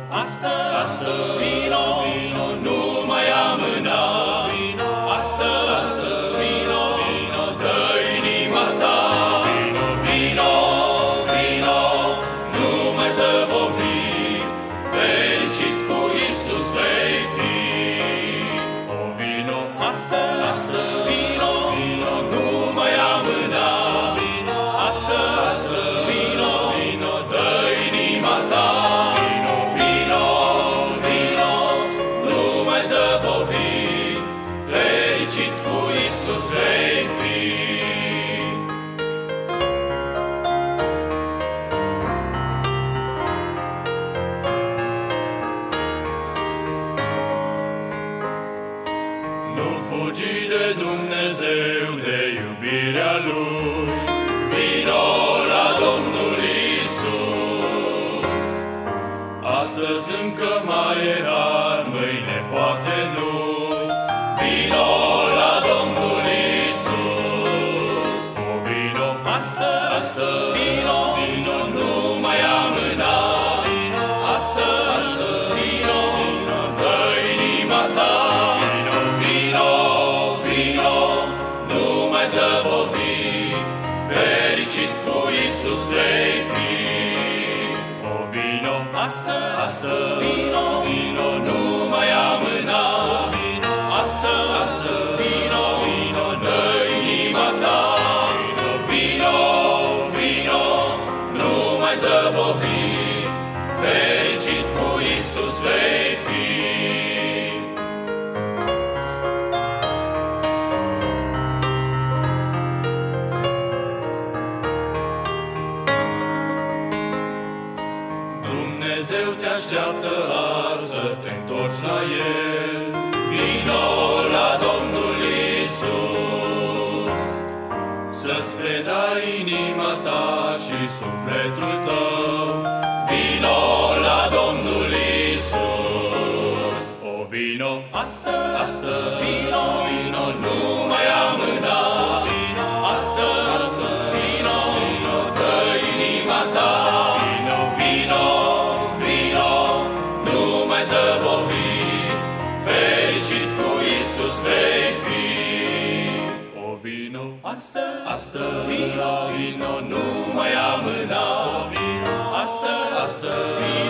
Astă, vino, nu mai amâna. Astă, vino, dă inima ta. Vino, nu mai zăbovi, fericit cu Iisus vei fi. O vino, astă, vino, nu mai amâna. Astă, vino, dă inima ta. Fericit cu Iisus vei fi. Nu fugi de Dumnezeu, de iubirea Lui. Vino la Domnul Iisus. Astăzi încă mai e har, mâine poate nu. Vino la Domnul Iisus. O vino, astă, vino, nu mai amâna. Astă, vino, dă inima ta. Vino, nu mai zăbovi, fericit cu Iisus vei fi. O vino, astă, vino, nu mai amâna. Astă, vino, dă inima ta. Vino, nu mai zăbovi, fericit cu Iisus vei fi. Dumnezeu te așteaptă azi să te întorci la El. Vino la Domnul Iisus, să-ți predai inima ta și sufletul tău. Vino la Domnul Iisus. O vino, astă, vino, nu mai amâna. Astă, vino, dă inima ta. Vino, nu mai zăbovi, fericit cu Iisus vei fi. O vino, astă, vino, nu mai amâna. Astă, vino.